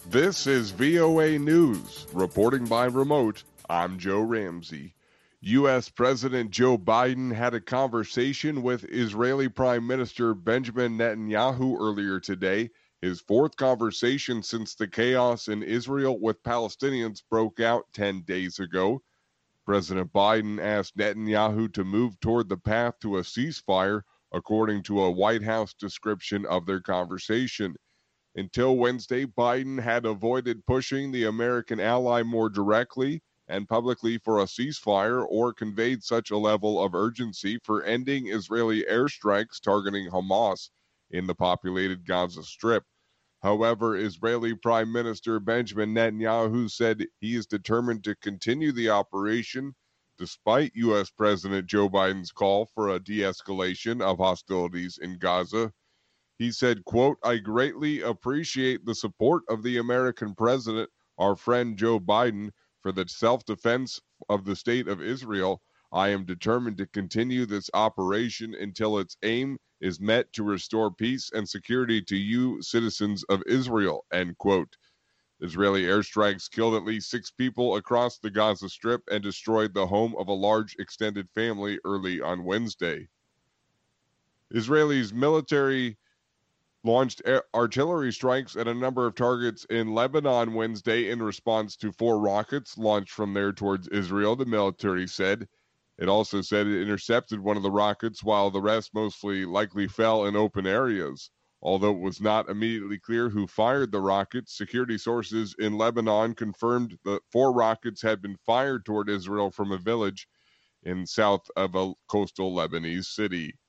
This is VOA News. Reporting by remote, I'm Joe Ramsey. U.S. President Joe Biden had a conversation with Israeli Prime Minister Benjamin Netanyahu earlier today, his fourth conversation since the chaos in Israel with Palestinians broke out 10 days ago. President Biden asked Netanyahu to move toward the path to a ceasefire, according to a White House description of their conversation. Until Wednesday, Biden had avoided pushing the American ally more directly and publicly for a ceasefire or conveyed such a level of urgency for ending Israeli airstrikes targeting Hamas in the populated Gaza Strip. However, Israeli Prime Minister Benjamin Netanyahu said he is determined to continue the operation despite U.S. President Joe Biden's call for a de-escalation of hostilities in Gaza. He said, quote, "I greatly appreciate the support of the American president, our friend Joe Biden, for the self-defense of the state of Israel. I am determined to continue this operation until its aim is met to restore peace and security to you, citizens of Israel," end quote. Israeli airstrikes killed at least 6 people across the Gaza Strip and destroyed the home of a large extended family early on Wednesday. Israel's military launched artillery strikes at a number of targets in Lebanon Wednesday in response to 4 rockets launched from there towards Israel, the military said. It also said it intercepted one of the rockets while the rest mostly likely fell in open areas. Although it was not immediately clear who fired the rockets, security sources in Lebanon confirmed that 4 rockets had been fired toward Israel from a village in south of a coastal Lebanese city.